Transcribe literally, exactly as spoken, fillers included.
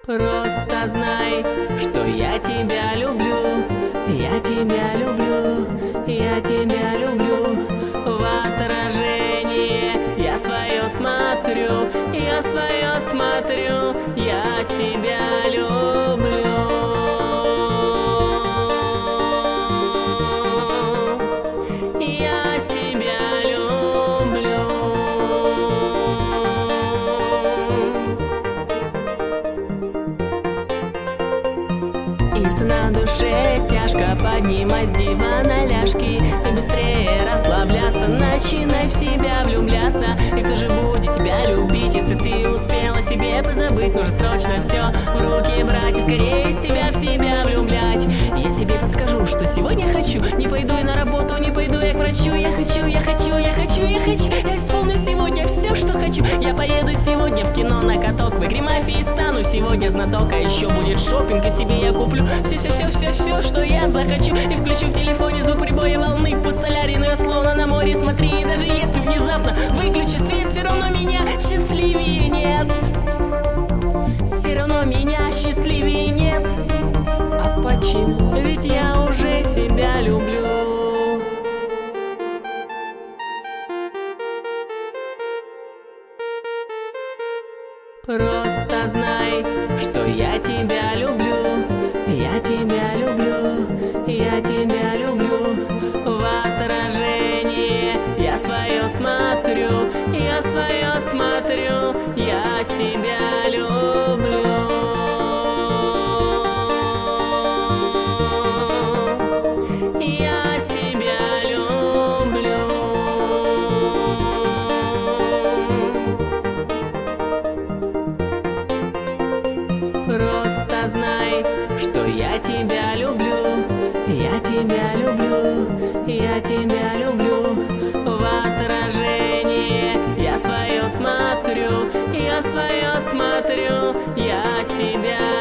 Просто знай, что я тебя люблю, я тебя люблю, я тебя люблю. В отражение я свое смотрю, я свое смотрю, я себя люблю. Я себя люблю. Если на душе тяжко, поднимай с дивана ляжки и быстрее расслабляться, начинай в себя влюбляться. И кто же будет тебя любить, если ты успела себе позабыть? Нужно срочно все в руки брать и скорее себя в себя влюблять. Я себе подскажу, что сегодня хочу. Не пойду я на работу, не пойду я к врачу. Я хочу, я хочу, я хочу, я хочу. Я исполню сегодня все, что хочу. Я поеду сегодня в кино на каток, в игре мафии стану сегодня знаток. А еще будет шопинг, и себе я куплю все-все-все-все-все, что я захочу. И включу в телефоне звук прибоя волны. Пусть солярий, но я словно на море. Смотри, даже если внезапно выключит свет, все равно меня счастливее нет. Все равно меня счастливее нет. А почему? Ведь я уже себя люблю. Просто знай, что я тебя люблю, я тебя люблю, я тебя люблю. В отражение я свое смотрю, я свое смотрю, я себя люблю. Я себя люблю. Просто знай, что я тебя люблю, я тебя люблю, я тебя люблю. В отражение я свое смотрю, я свое смотрю, я себя